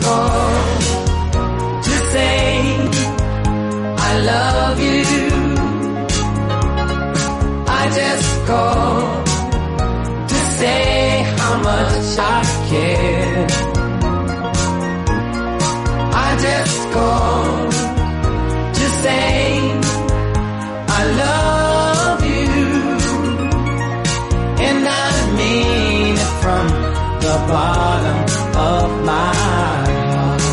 called to say I love you. I just called to say how much I care. I just called to say I love you, and I mean it from the bottom of my heart.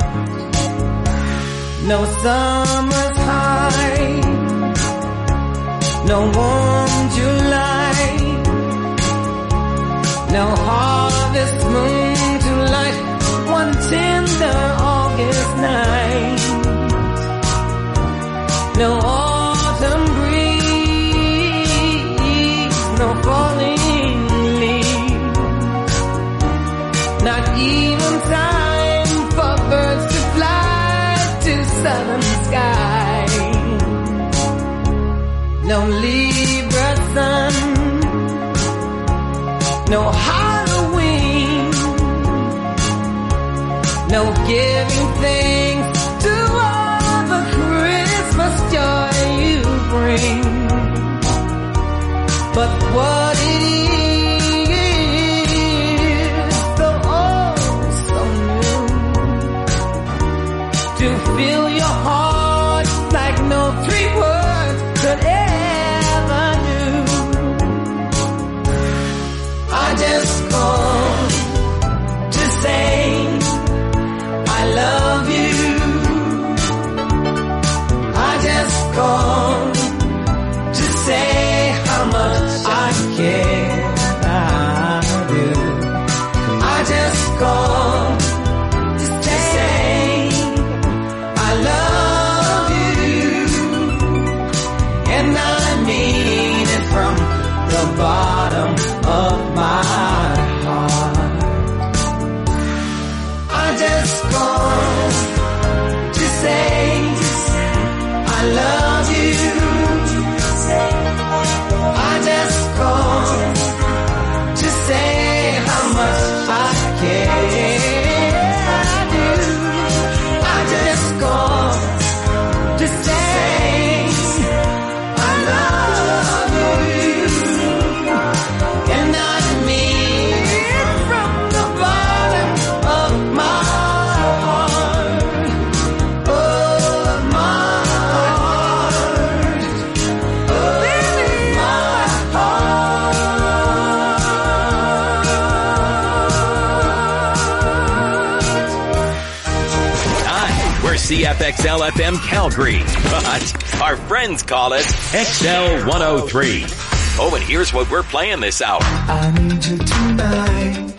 No summer's high, no warm July, no harvest moon to light one tender August night, no autumn breeze, no falling leaves, not even time for birds to fly to southern sky, no Libra sun, no Halloween, no giving thanks to all the Christmas joy you bring. But what it is, so oh, so new, to fill your heart like no three words could ever do. I just called to say I love you. I just called to say how much I care. I do. I just called to say I love you, and I mean it from the bottom of my heart. I just called to say I love you. I just called to say how much I care. I do. I just called to say I love you, and I mean it from the bottom of my heart. Oh, my heart. Oh, my heart. Hi, we're CFXL FM Calgary, but our friends call us XL 103. Oh, and here's what we're playing this hour. I need you tonight.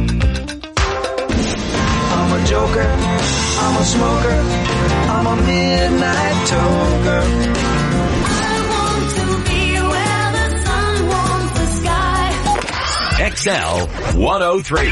I'm a joker, I'm a smoker, I'm a midnight toker. I want to be where the sun warms the sky. XL 103.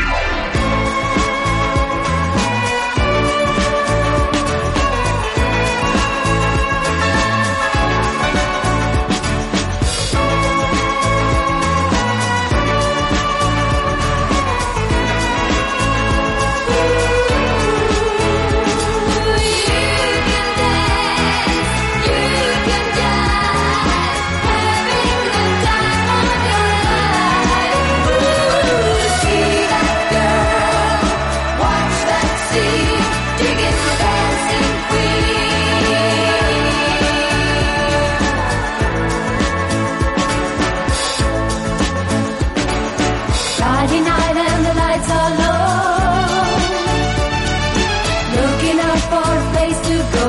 Friday night and the lights are low, looking out for a place to go,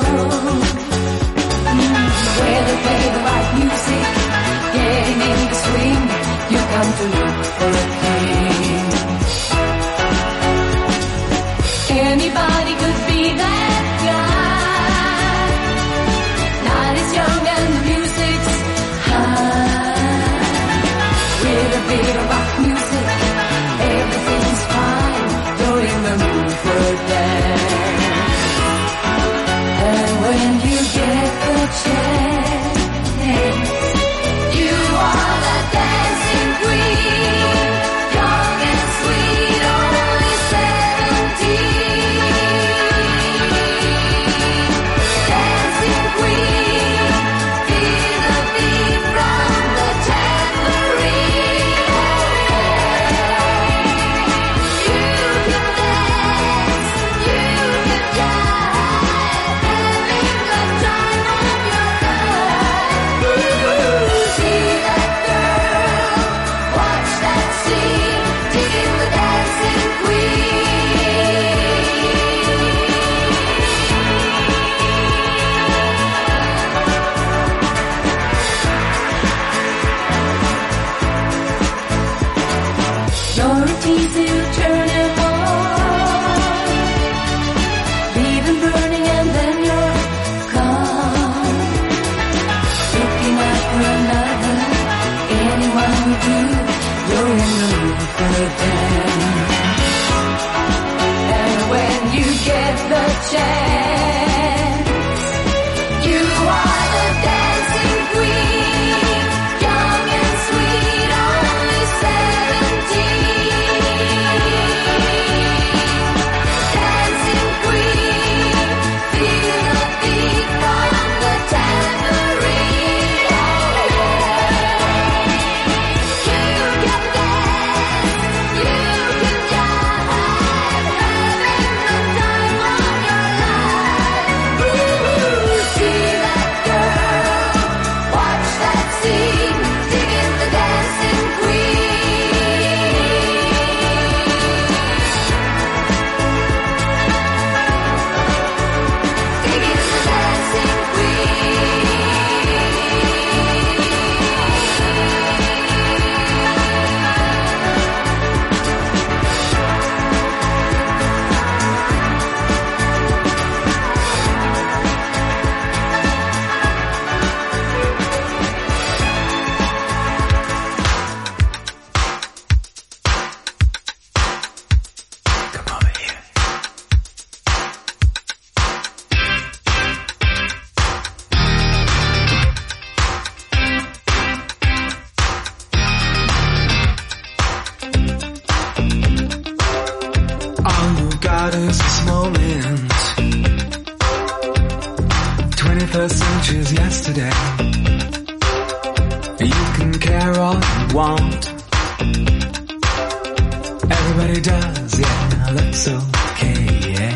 where they play the right music, getting in the swing. You come to look for a king. Anybody could be that guy. Night is young and the music's high. With a bit of rock music, everything's fine. You're in the mood for a dance. And when you get the chance, you are the dancing queen. Young and sweet, only 17. proudest moment. 21st century's yesterday. You can care all you want. Everybody does, yeah, that's okay, yeah.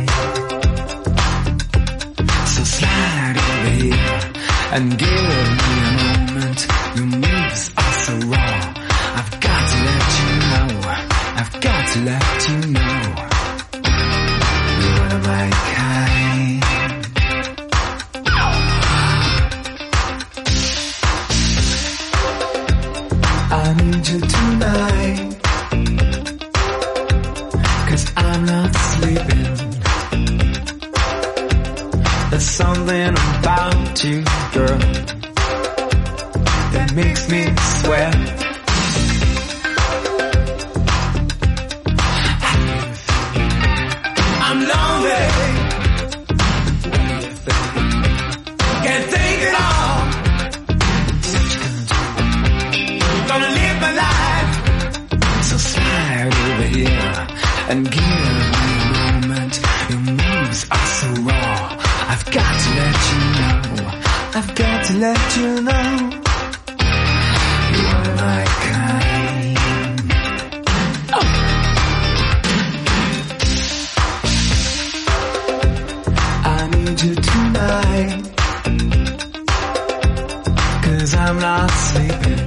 So slide over here and give me a moment. Your moves are so raw. I've got to let you know. I've got to let you know. You're one of my kind. I need you tonight, 'cause I'm not sleeping. There's something about you, girl, that makes me sweat. I'm lonely. Can't think at all. Gonna live my life. So slide over here and give me a moment. Your moves are so raw. I've got to let you know. I've got to let you know. You are my kind. Oh. I need you tonight, 'cause I'm not sleeping.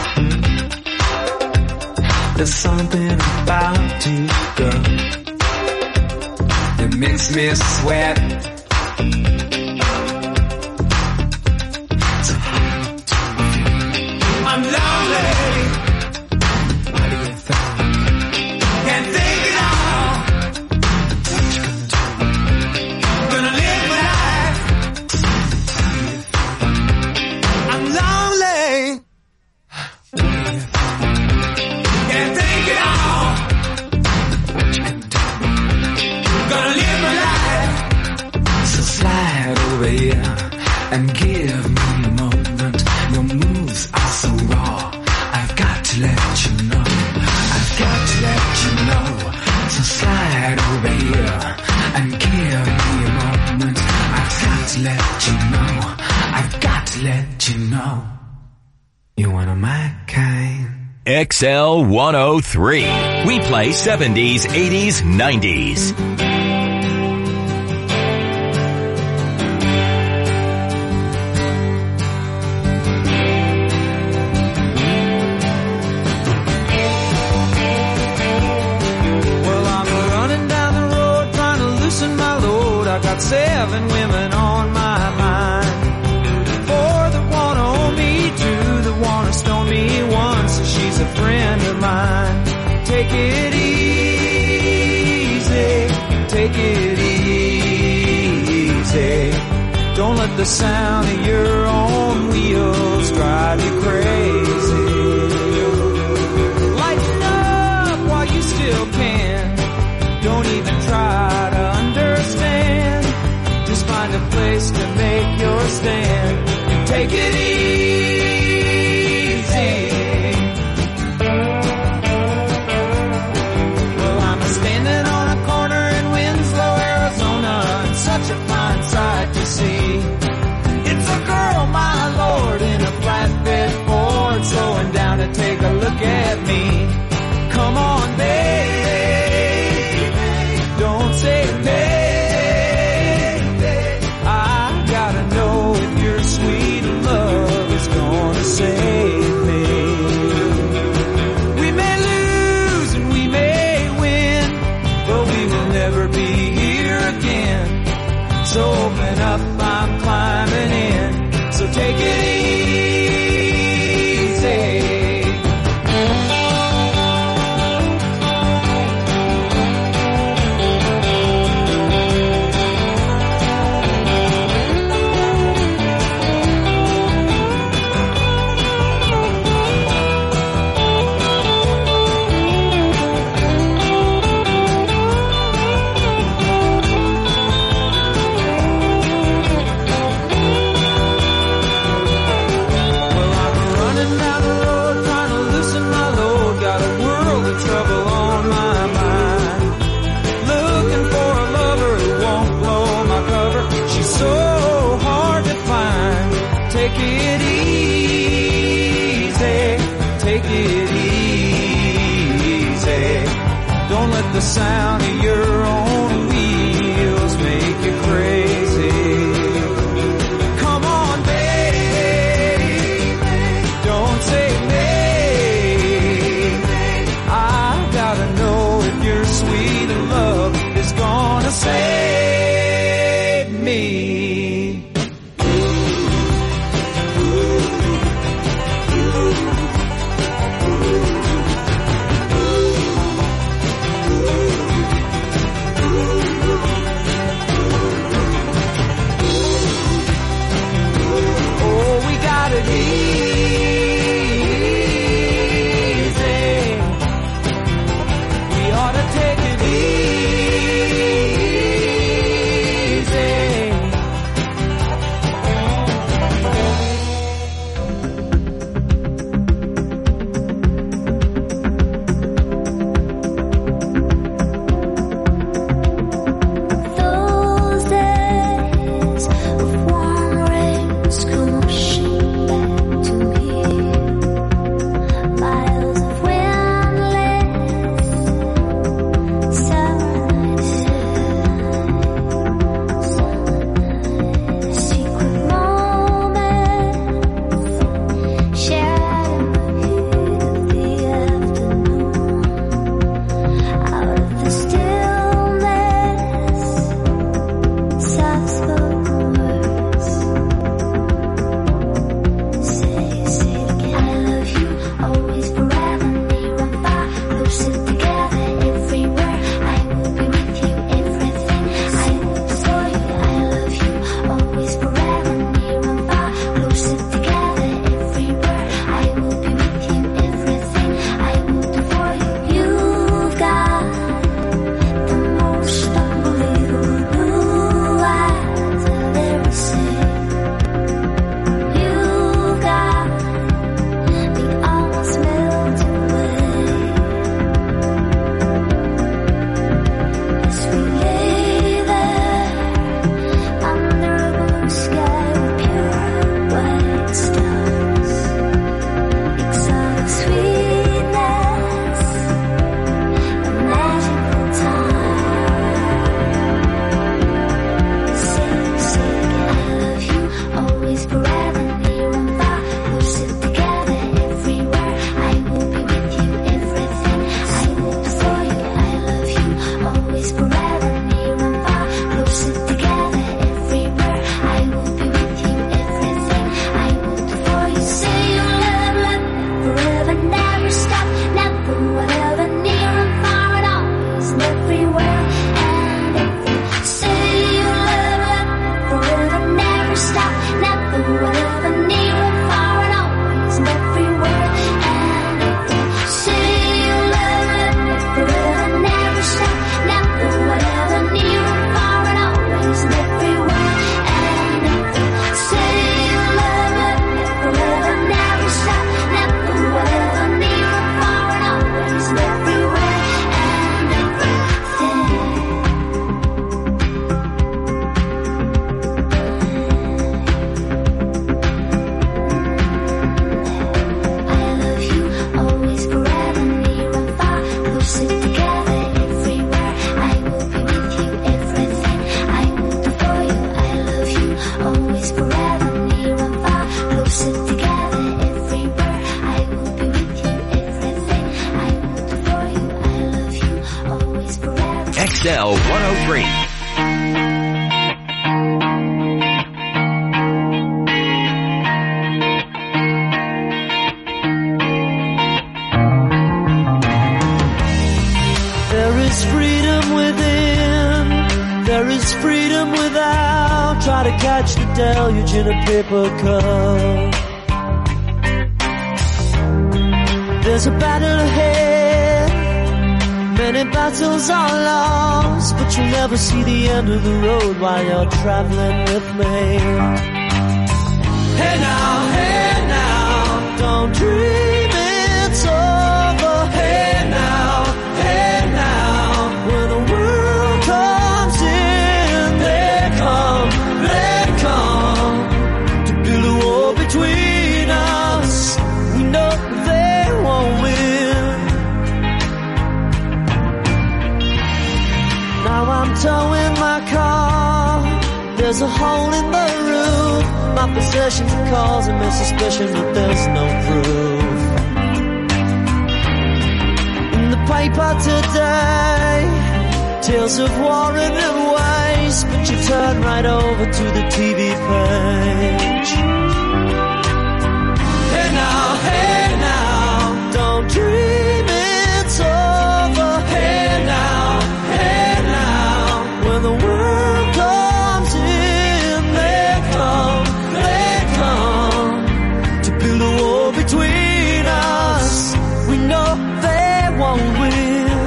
There's something about you, girl, that makes me sweat. So I'm lonely. What do you think? Can't think at all. What you gonna do? Gonna live my life. I'm lonely. What do you think? Can't think at all. What you gonna do? Gonna live my life. So slide over here and give me a moment. Your moves are so raw. I've got to let you know. I've got to let you know. So slide over here and give me a moment. I've got to let you know. I've got to let you know. You're one of my kind. XL 103. We play 70s, 80s, 90s. Well, I'm running down the road trying to loosen my load. I got 7 women on my mind. 4 that wanna own me, 2 that wanna stone me, 1 so she's a friend of mine. Take it easy, take it easy. Don't let the sound of your own wheels drive you crazy. Lighten up while you still can. Don't even try to understand. Just find a place to make your stand. Take it easy. Well, I'm standing on a corner in Winslow, Arizona, and such a fine sight to see. It's a girl, my lord, in a flatbed Ford, the sound of your own wheels make you crazy. Come on, baby, don't say maybe. I gotta know if your sweet love is gonna save me. XL 103. There is freedom within, there is freedom without. Try to catch the deluge in a paper cup. There's a battle ahead, many battles are lost, but you'll never see the end of the road while you're traveling with me. Hey now, don't dream it's over. Hey now, when the world comes in, they come to build a wall between us. We know they won't win. towing my car. There's a hole in the roof. My possessions are causing me suspicion, but there's no proof. In the paper today, tales of war and waste, but you turn right over to the TV page. Hey now, don't dream it's over. Hey now, when the world comes in, they come to build a wall between us. We know they won't win.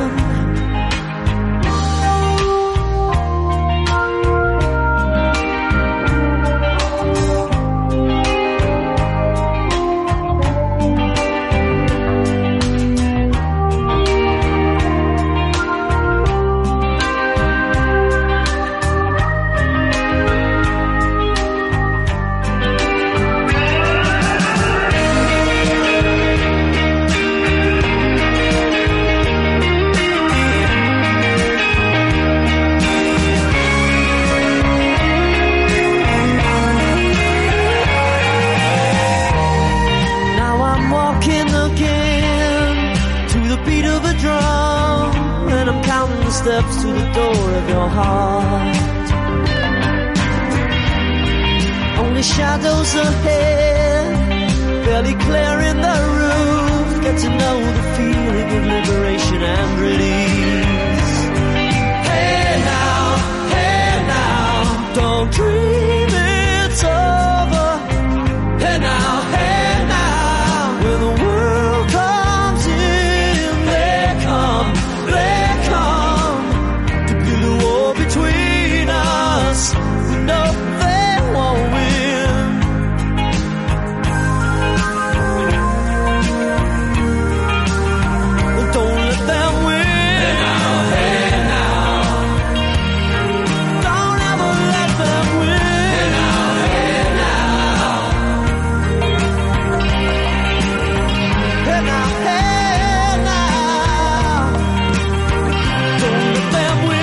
Steps to the door of your heart. Only shadows ahead, barely clearing the roof. Get to know the feeling of liberation and release. Hey now, don't dream it's over. Hey now, when the world comes in, they come. Between us, no, they won't win. Don't let them win. Hey now. Don't ever let them win. Hey now. Hey now. Don't let them win.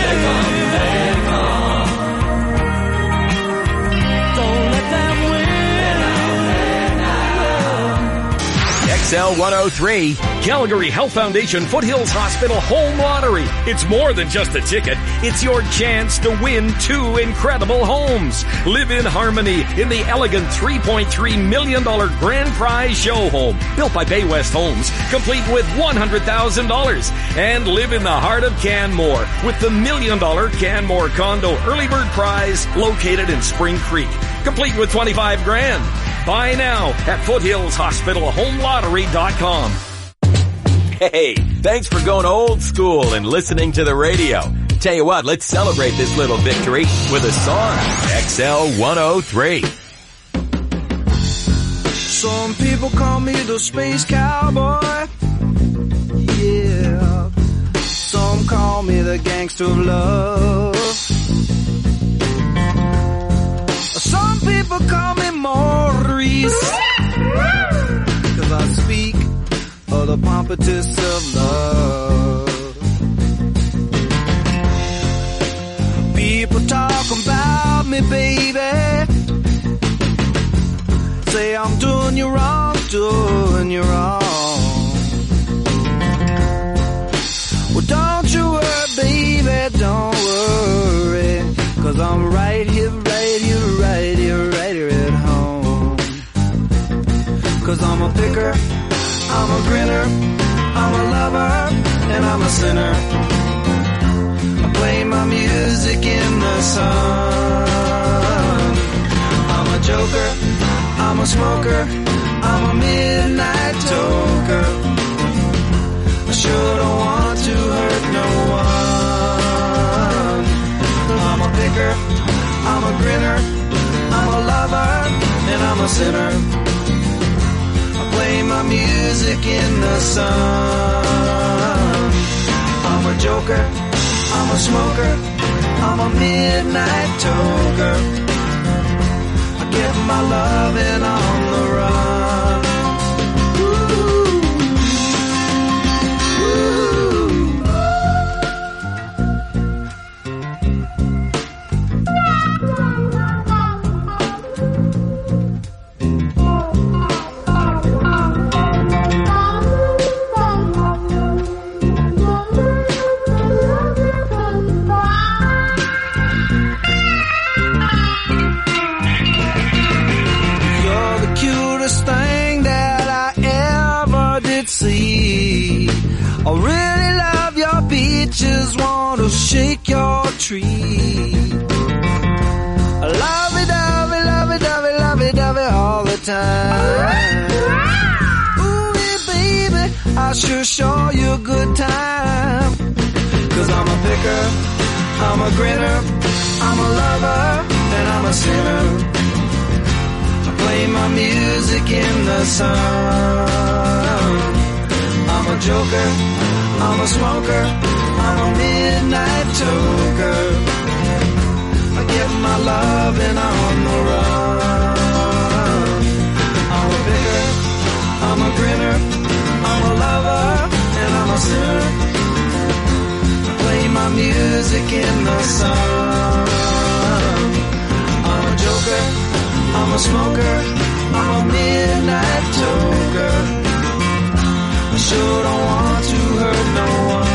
XL 103, Calgary Health Foundation Foothills Hospital Home Lottery. It's more than just a ticket. It's your chance to win 2 incredible homes. Live in harmony in the elegant $3.3 million grand prize show home, built by Bay West Homes, complete with $100,000. And live in the heart of Canmore with the $1 million Canmore Condo Early Bird Prize located in Spring Creek, complete with $25,000. Buy now at FoothillsHospitalHomeLottery.com. Hey, thanks for going old school and listening to the radio. Tell you what, let's celebrate this little victory with a song. XL 103. Some people call me the space cowboy. Yeah. Some call me the gangster of love. Some people call me Maurice, 'cause I speak of the pompatus of love. People talk about me, baby, say I'm doing you wrong, doing you wrong. Well, don't you worry, baby, don't worry, 'cause I'm right here, right here, right here, right here at home. 'Cause I'm a picker, I'm a grinner, I'm a lover, and I'm a sinner. I play my music in the sun. I'm a joker, I'm a smoker, I'm a midnight toker. I sure don't want to hurt no one. I'm a picker, I'm a grinner, I'm a lover, and I'm a sinner. I play my music in the sun. I'm a joker, I'm a smoker, I'm a midnight toker. I get my loving on the run. Ooh. Ooh. peaches want to shake your tree. Lovey-dovey, lovey-dovey, lovey-dovey all the time. Ooh, baby, I sure show you a good time. 'Cause I'm a picker, I'm a grinner, I'm a lover, and I'm a sinner. I play my music in the sun. I'm a joker, I'm a smoker, I'm a midnight toker. I get my loving on the run. I'm a picker, I'm a grinner, I'm a lover, and I'm a sinner. I play my music in the sun. I'm a joker, I'm a smoker, I'm a midnight toker. I sure don't want to hurt no one.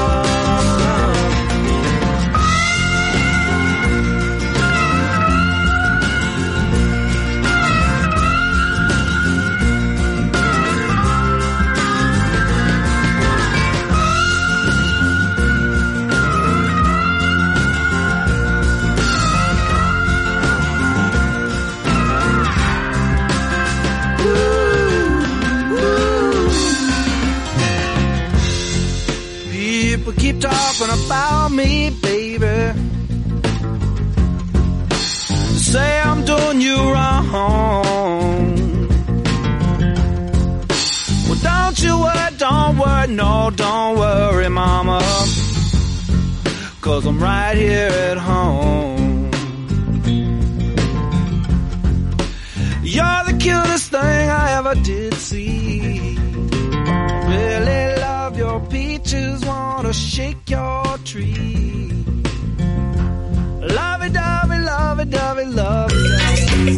People keep talking about me, baby. Say I'm doing you wrong. Well, don't you worry, no, don't worry, mama. 'Cause I'm right here at home. You're the cutest thing I ever did see. Really love your peaches, wanna shake your tree. Lovey-dovey, lovey-dovey, lovey-dovey.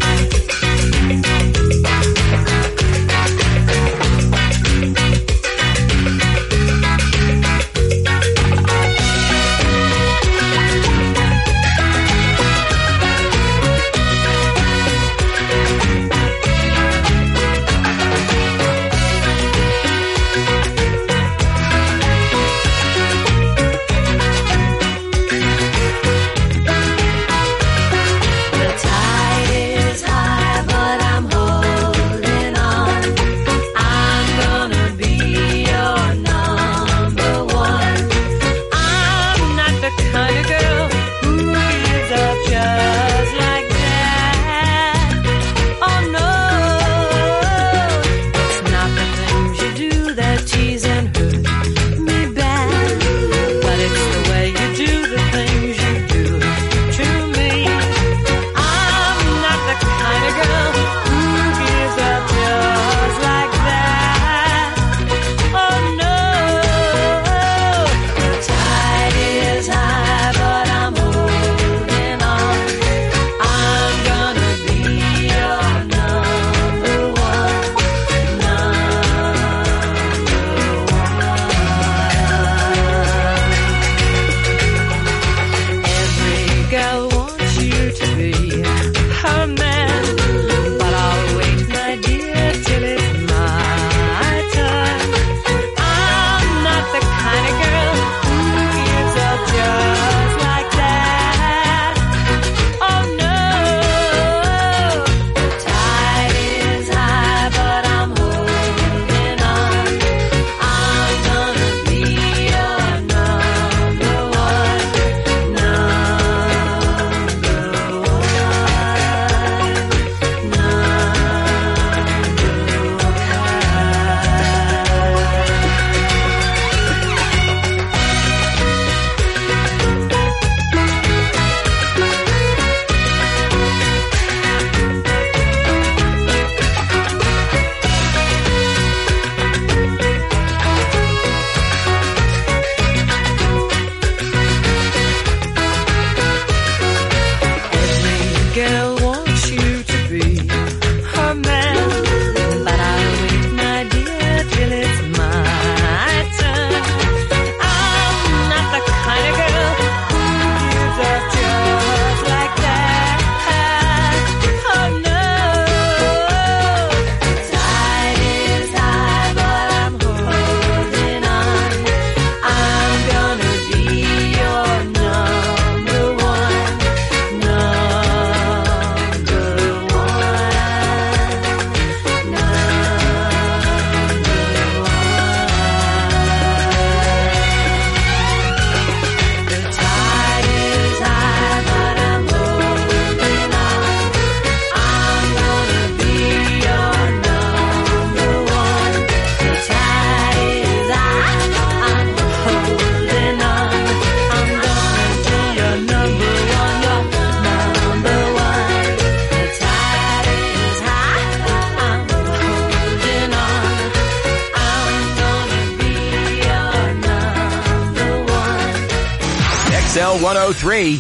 XL 103.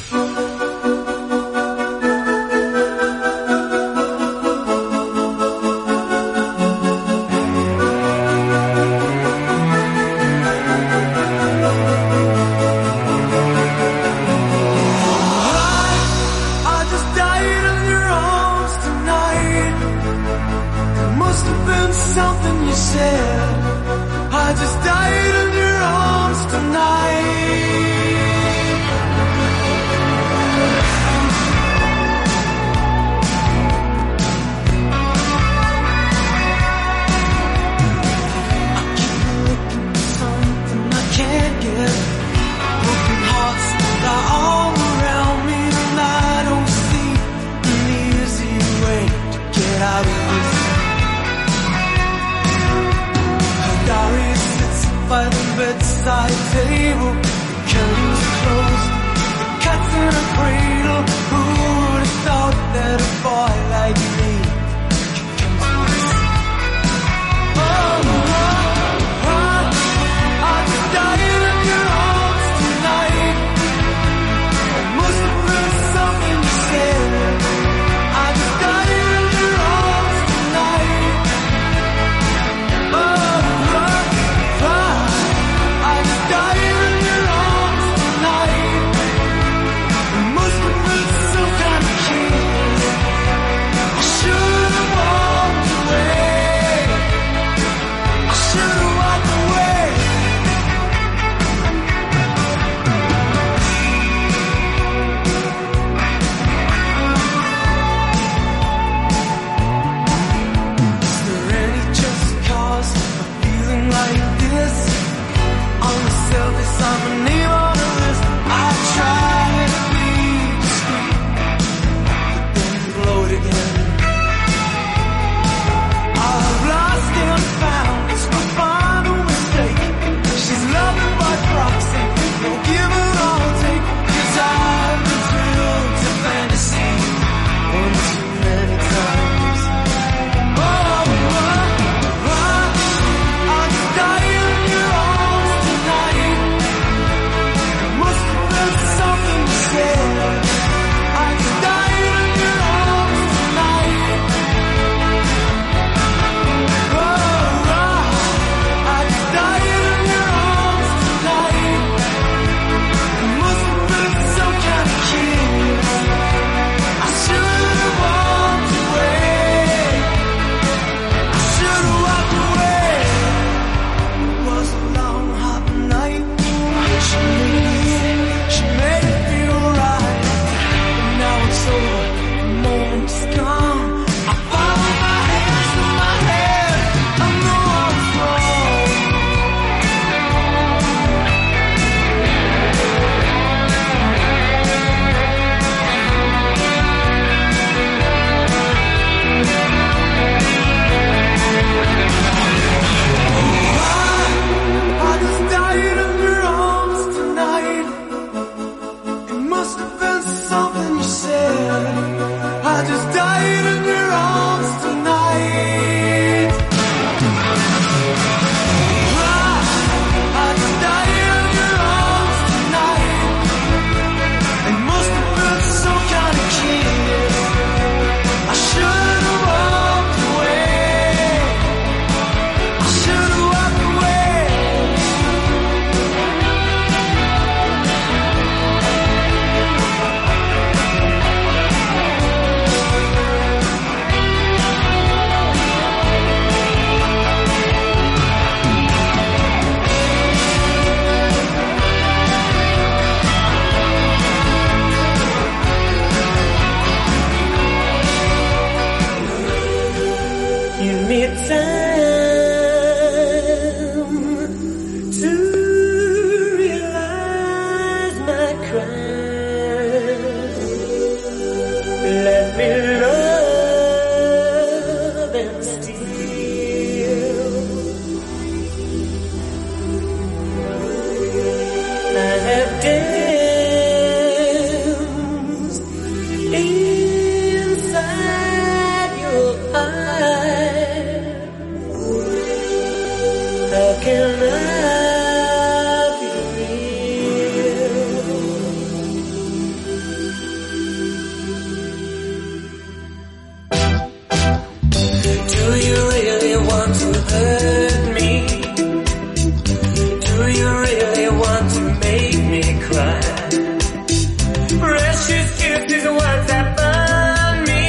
you really want to make me cry? Precious gift is what that burn me.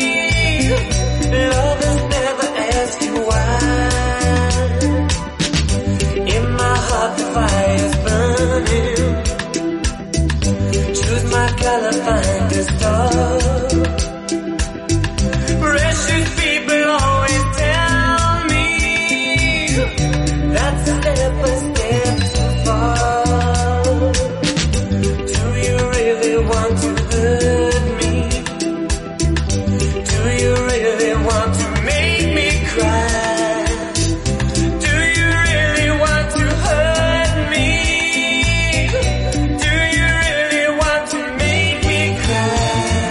Lovers never ask you why. In my heart the fire's burning. Choose my color, find a star. Precious people always tell me that's a step too far. Do you really want to hurt me? Do you really want to make me cry? Do you really want to hurt me? Do you really want to make me cry?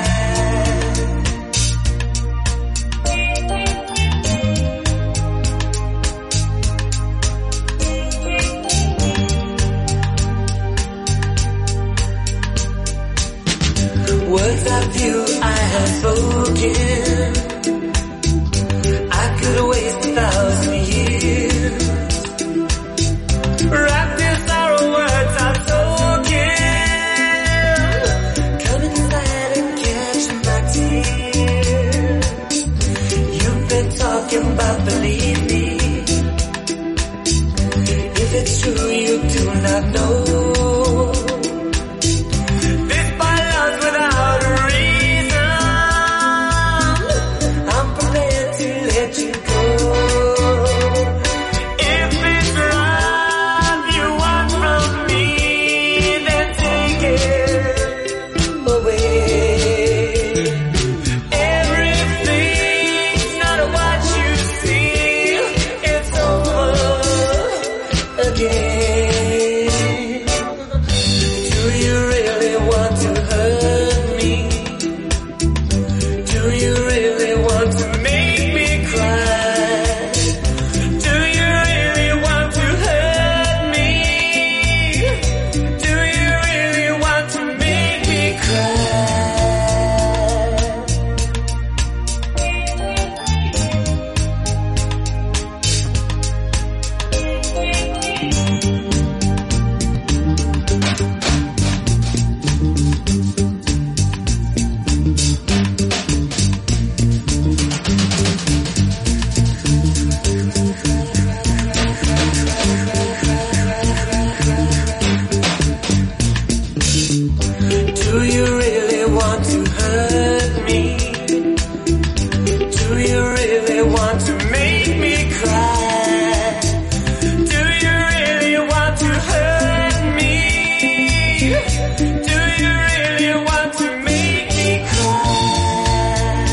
Words of you I have spoken, I could waste 1,000 years. Wrapped in sorrow, words are spoken. Come inside and catch my tears. You've been talking about believe me. If it's true you do not know. This by love without a reason. I'm prepared to let you go. If it's love you want from me, then take it away. Everything's not what you see. It's over again. Do you really want to hurt me? Do you really want to make me cry? Do you really want to hurt me? Do you really want to make me cry? Do you really want to hurt me? Do you really want to make me cry? Do you really want to hurt me? Do you really want to make me cry?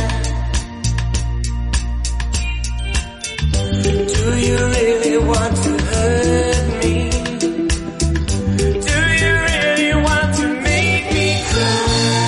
Do you really want to hurt me? Do you really want to make me cry?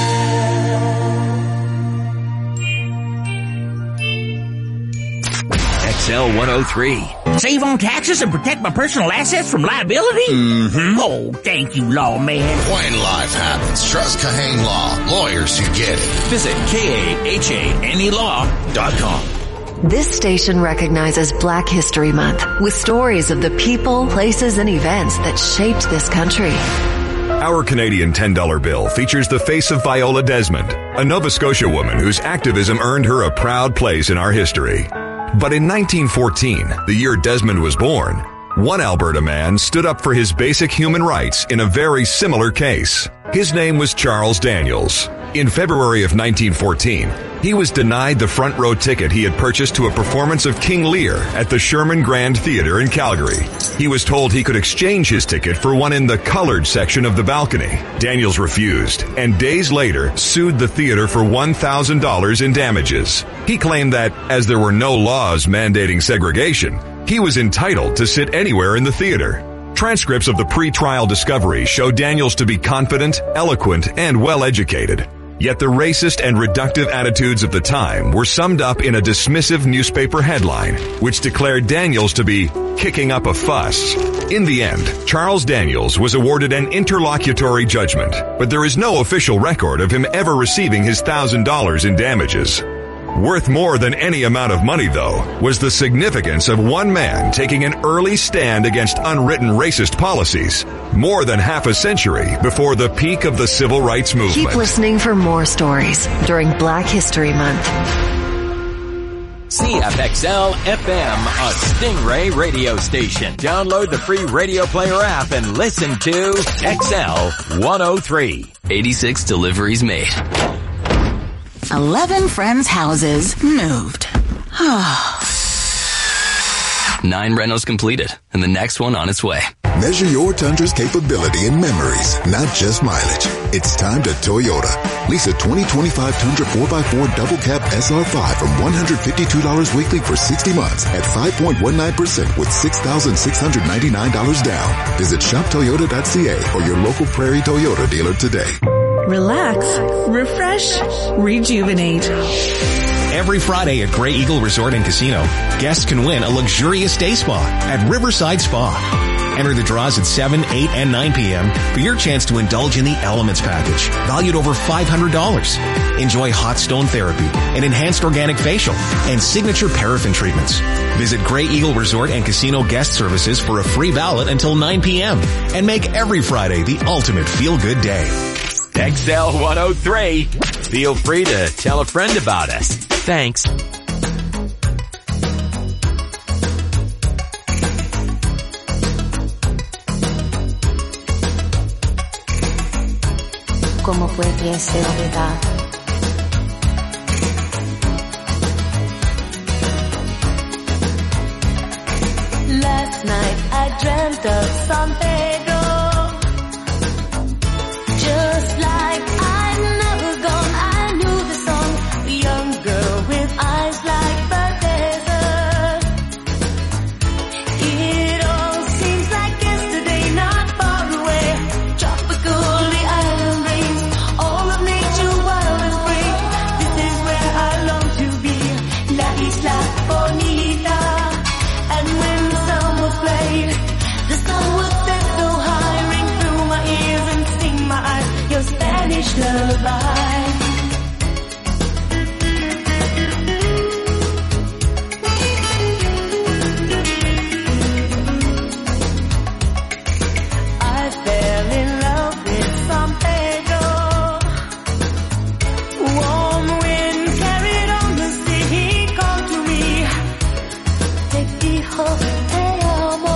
XL 103. Save on taxes and protect my personal assets from liability? Mm-hmm. Oh, thank you, lawman. When life happens, trust Kahane Law. Lawyers who get it. Visit KAHANElaw.com. This station recognizes Black History Month with stories of the people, places, and events that shaped this country. Our Canadian $10 bill features the face of Viola Desmond, a Nova Scotia woman whose activism earned her a proud place in our history. But in 1914, the year Desmond was born, one Alberta man stood up for his basic human rights in a very similar case. His name was Charles Daniels. In February of 1914, he was denied the front row ticket he had purchased to a performance of King Lear at the Sherman Grand Theatre in Calgary. He was told he could exchange his ticket for one in the colored section of the balcony. Daniels refused, and days later sued the theater for $1,000 in damages. He claimed that, as there were no laws mandating segregation, he was entitled to sit anywhere in the theater. Transcripts of the pre-trial discovery show Daniels to be confident, eloquent, and well-educated. Yet the racist and reductive attitudes of the time were summed up in a dismissive newspaper headline, which declared Daniels to be kicking up a fuss. In the end, Charles Daniels was awarded an interlocutory judgment, but there is no official record of him ever receiving his $1,000 in damages. Worth more than any amount of money, though, was the significance of one man taking an early stand against unwritten racist policies more than half a century before the peak of the civil rights movement. Keep listening for more stories during Black History Month. CFXL FM, a Stingray radio station. Download the free Radio Player app and listen to XL 103. 86 deliveries made. 11 friends' houses moved. 9 rentals completed, and the next one on its way. Measure your Tundra's capability in memories, not just mileage. It's time to Toyota. Lease a 2025 Tundra 4x4 double cab SR5 from $152 weekly for 60 months at 5.19% with $6,699 down. Visit shoptoyota.ca or your local Prairie Toyota dealer today. Relax, refresh, rejuvenate. Every Friday at Gray Eagle Resort and Casino, guests can win a luxurious day spa at Riverside Spa. Enter the draws at 7, 8, and 9 p.m. for your chance to indulge in the Elements package, valued over $500. Enjoy hot stone therapy, an enhanced organic facial, and signature paraffin treatments. Visit Gray Eagle Resort and Casino guest services for a free ballot until 9 p.m. and make every Friday the ultimate feel-good day. XL 103. Feel free to tell a friend about us. Thanks. ¿Cómo puede ser verdad? Last night I dreamt of San Pedro, just like I'd never gone. I knew the song, a young girl with eyes like the desert. It all seems like yesterday, not far away. Tropical, the island rains, all of nature wild and free. This is where I long to be, La Isla Bonita. And when the song was played, the sun was set so high, ring through my ears and sting my eyes, your Spanish lullaby. I fell in love with San Pedro. Warm wind carried on the sea, he called to me, te dijo te amo.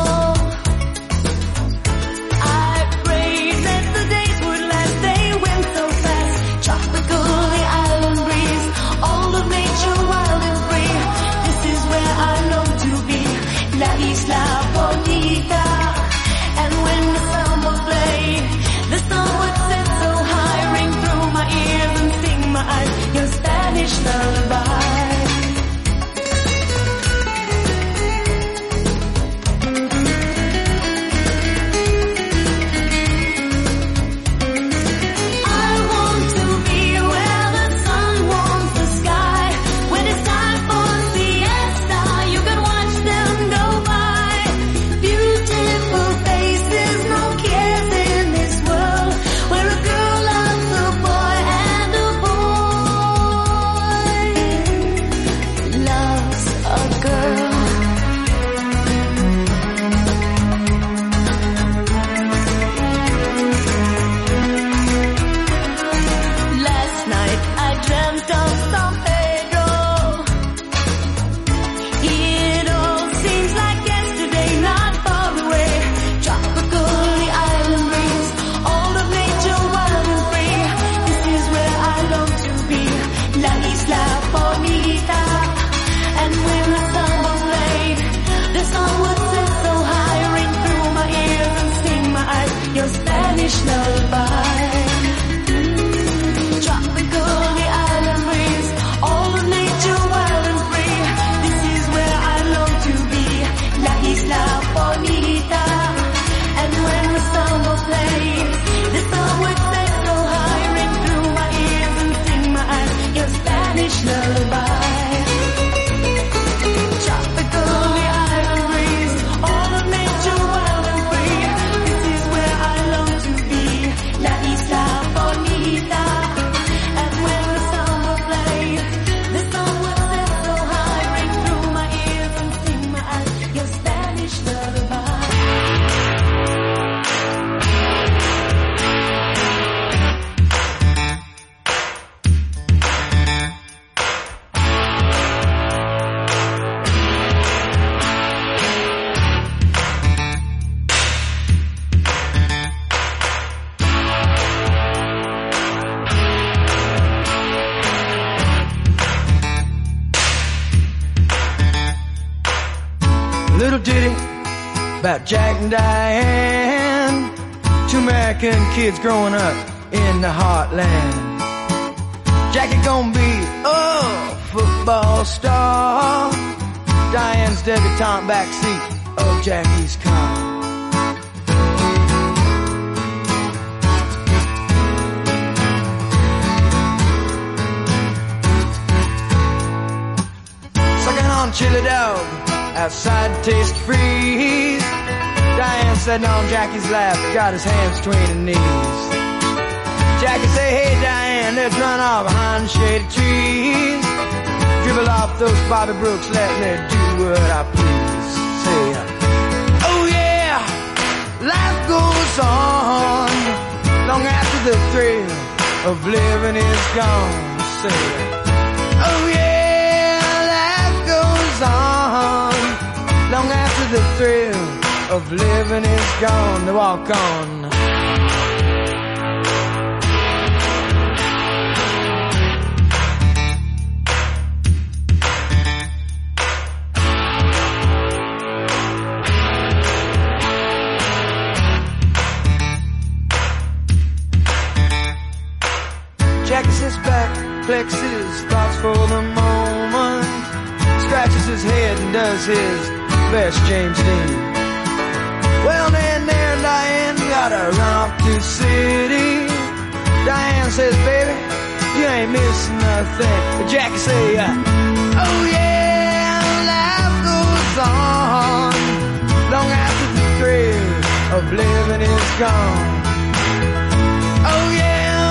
I prayed that the days would last, they went so fast. and Diane, two American kids growing up in the heartland. Jackie gonna be a football star. Diane's debutante backseat of Jackie's car. Sucking on chili dog outside Taste Freeze. Diane sitting on Jackie's lap, got his hands between her knees. Jackie say, hey Diane, let's run off behind the shady trees. Dribble off those Bobby Brooks, let me do what I please. Say, oh yeah, life goes on long after the thrill of living is gone. Say, oh yeah, life goes on long after the thrill of living is gone. To walk on. Jackie sits back, flexes thoughts for the moment, scratches his head and does his best James Dean. Well, then there Diane gotta run off to the city. Diane says, baby, you ain't missing nothing. But Jackie say, oh yeah, life goes on long after the thrill of living is gone. Oh yeah,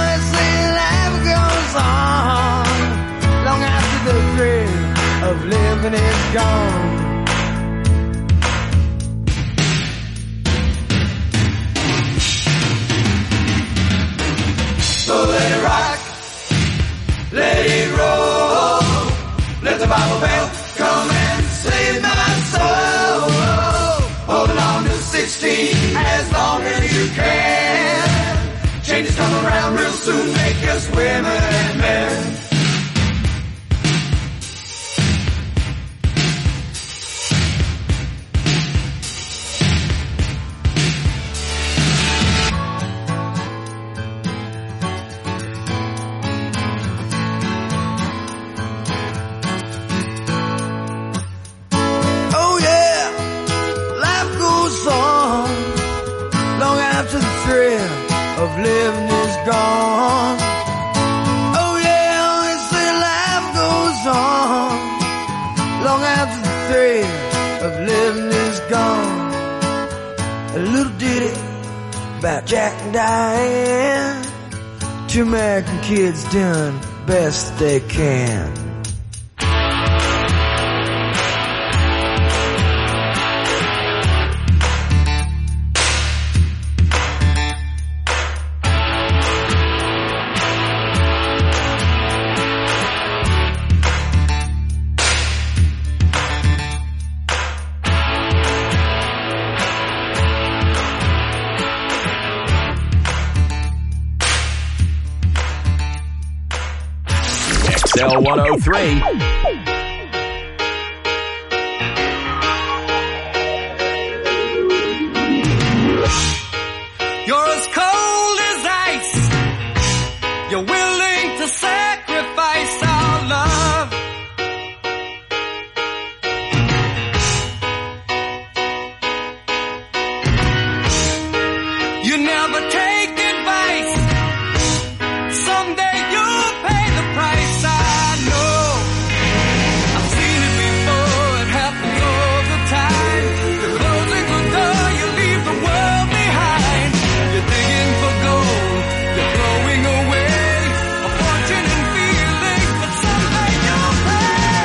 on long after the thrill of living is gone. So let it rock, let it roll, let the Bible bell come and save my soul. Holding on to 16 as long as you can. Changes come around real soon, make us women and men. Oh yeah, life goes on long after the thrill of living is gone. Oh yeah, they say life goes on long after the thrill of living is gone. A little ditty about Jack and Diane, two American kids doing best they can. XL 103. You're as cold as ice. You're willing to sacrifice our love. You never take advice. Someday you'll pay the price. I know. I've seen it before. It happens all the time. You're closing the door. You leave the world behind. You're digging for gold. You're throwing away a fortune and feelings, but someday you'll pay.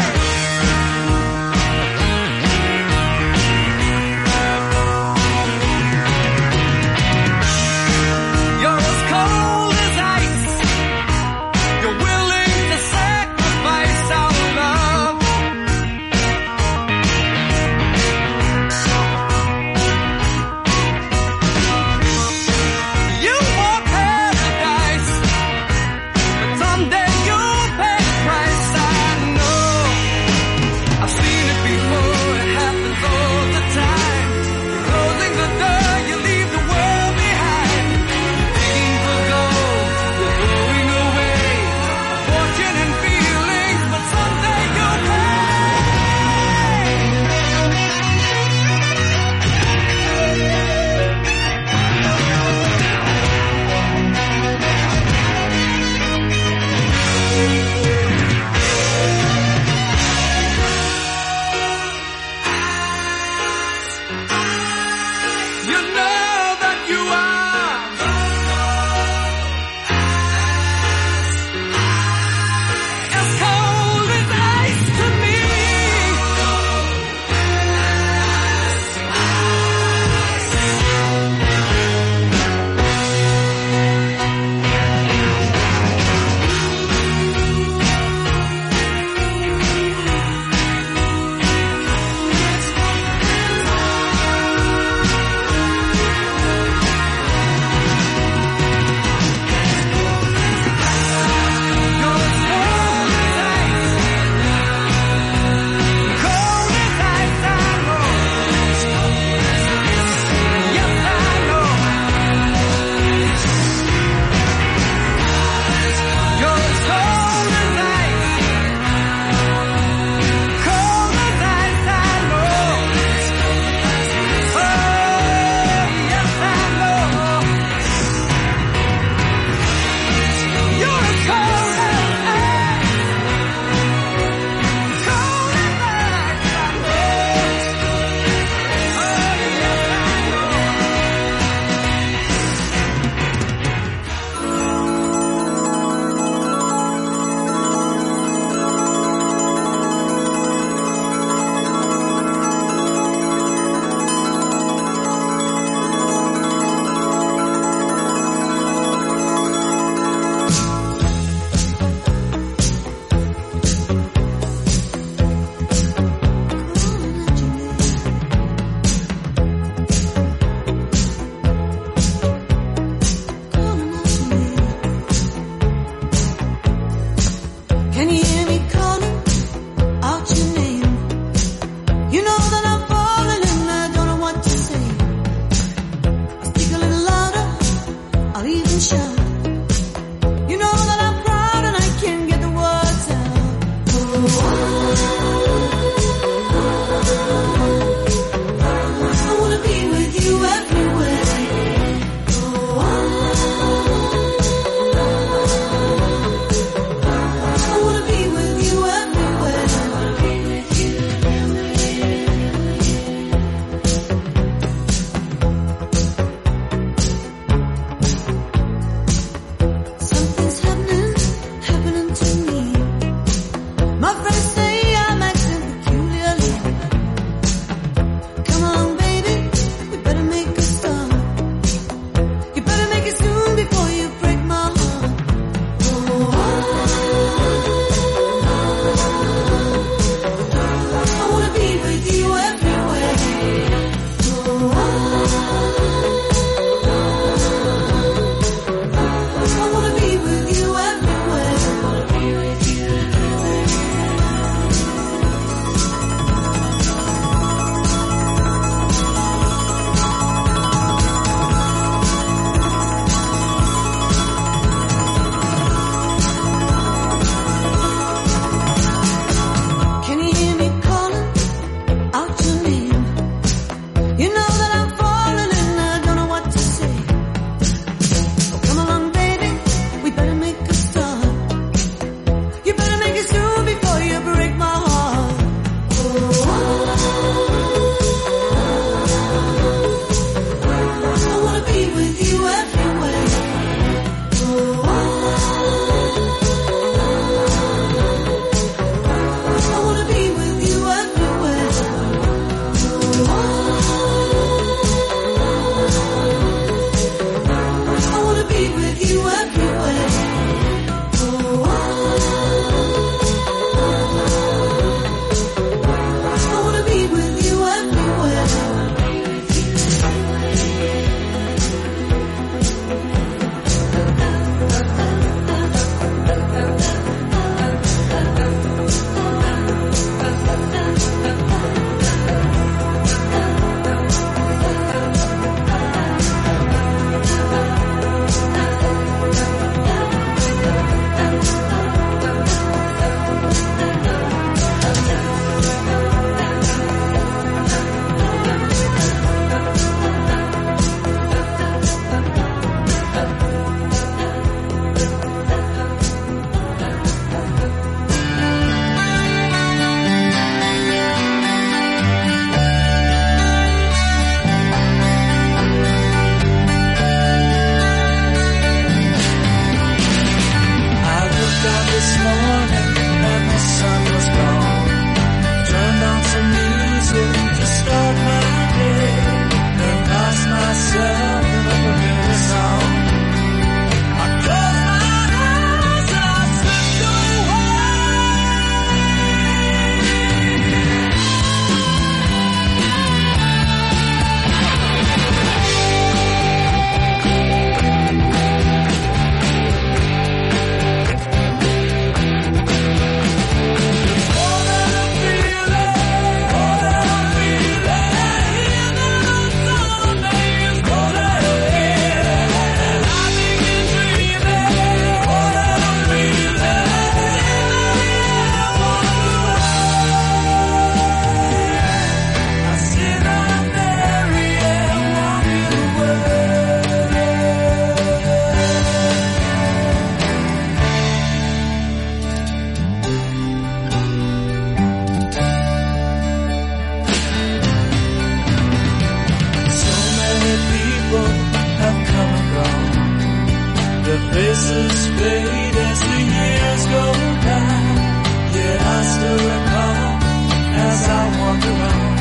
The faces fade as the years go by, yet I still recall as I walk around,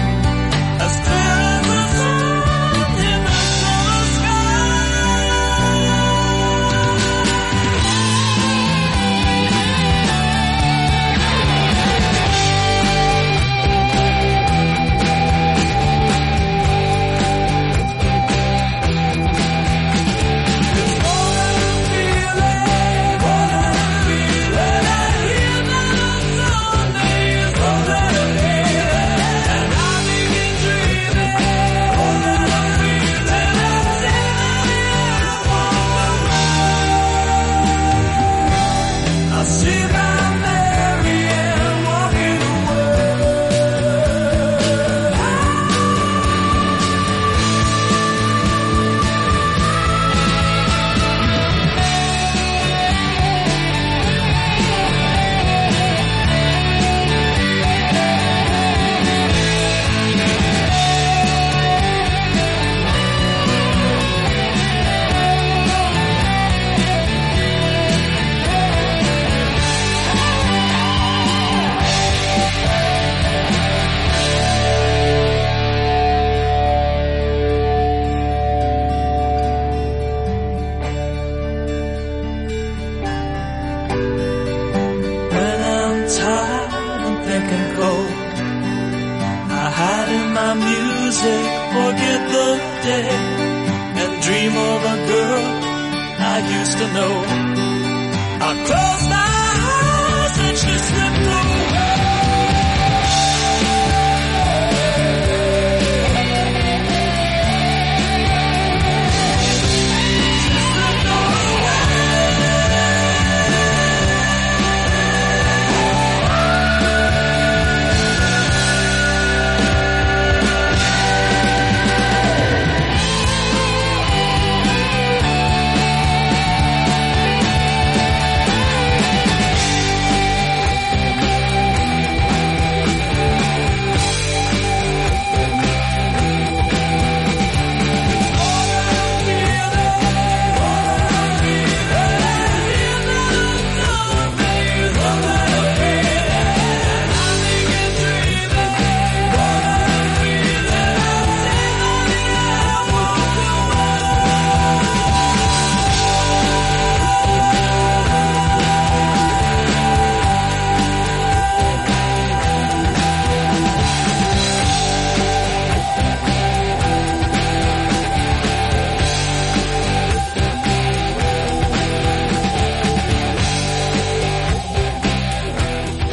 as clear as the sun in the summer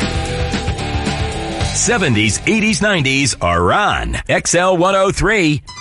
'70s, '80s, '90s are on XL 103